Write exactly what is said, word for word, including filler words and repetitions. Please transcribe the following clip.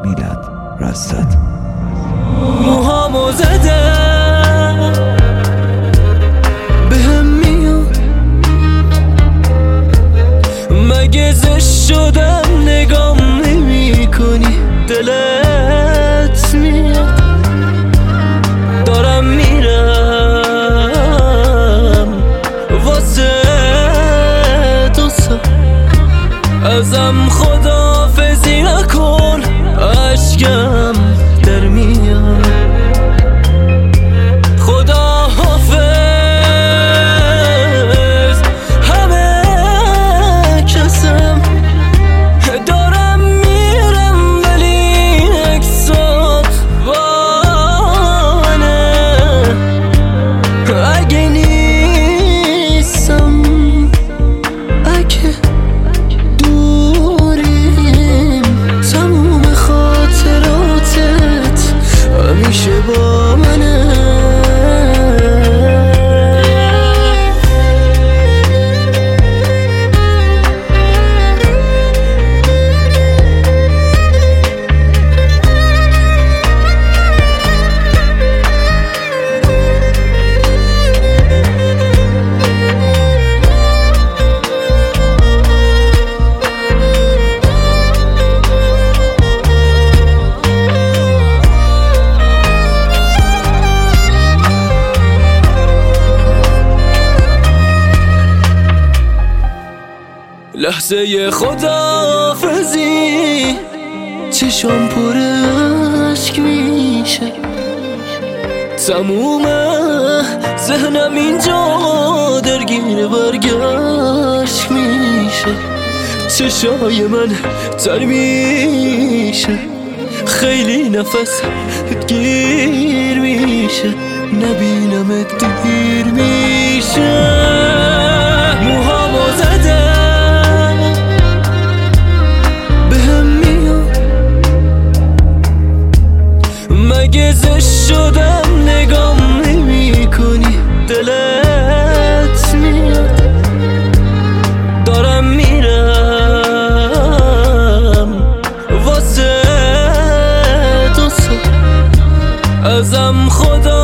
میلاد راستاد. موهامو زدم بهم میاد، مگه زشت شدم نگام نمی کنی؟ دلت میاد دارم میرم واسه دوستا، ازم خداحافظی نکن، اشکم در میاد. خداحافظ همه کسم، دارم میرم ولی اکسات بانه، اگه نیستم اگه دوریم تموم خاطراتت همیشه با منه. لحظه خداحافظی چشام پر اشک میشه، تموم ذهنم اینجا درگیر برگشت میشه، چشای من تر میشه، خیلی نفس گیر میشه، نبینمت دیر میشه. موهامو زدم مگه زشت شدم نگام نمی کنی؟ دلت میاد دارم میرم واسه دوستا، ازم خدا